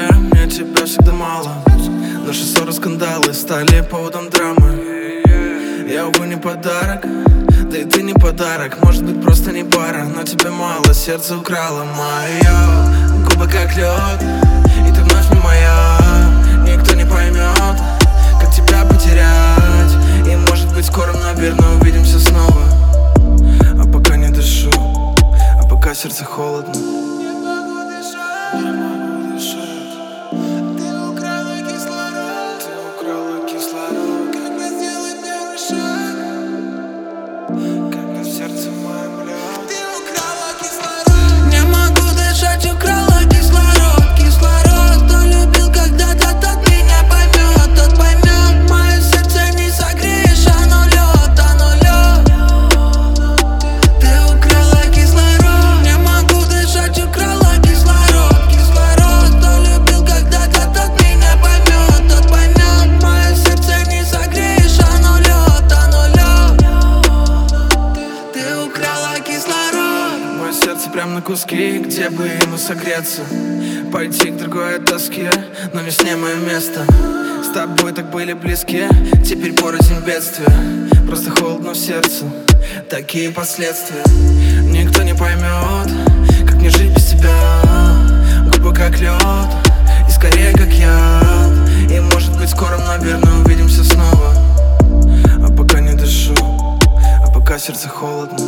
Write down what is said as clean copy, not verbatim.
мне тебя всегда мало. Наши ссоры, скандалы стали поводом драмы. Я, увы, не подарок, да и ты не подарок. Может быть, просто не пара, но тебе мало. Сердце украло мое, губы как лед, и ты вновь не моя. Никто не поймет, как тебя потерять. И может быть, скоро, наверное, увидимся снова. А пока не дышу, а пока сердце холодно. Не могу дышать, не могу дышать. Ты украла кислород, ты украла кислород. Как мне сделать первый шаг? Как мне в сердце моем лед? Ты украла кислород. Не могу дышать, украла кислород, кислород. Кто любил когда-то, тот меня поймет, тот поймет. Мое сердце не согреешь, оно лед, оно лед. Ты украла кислород. Не могу дышать, украла кислород, кислород. Кто любил когда-то, тот меня поймет, тот поймет. Мое сердце не согреешь, оно лед, оно лед. Ты украла кислород. Мое сердце прям на куски, где бы ему согреться. Пойти к другой тоске, но не с ней мое место. С тобой так были близки, теперь порознь бедствия. Просто холодно в сердце, такие последствия. Никто не поймет, как мне жить без тебя. Губы как лед, и скорее как яд. И может быть, скоро, наверное, увидимся снова. А пока не дышу, а пока сердце холодно.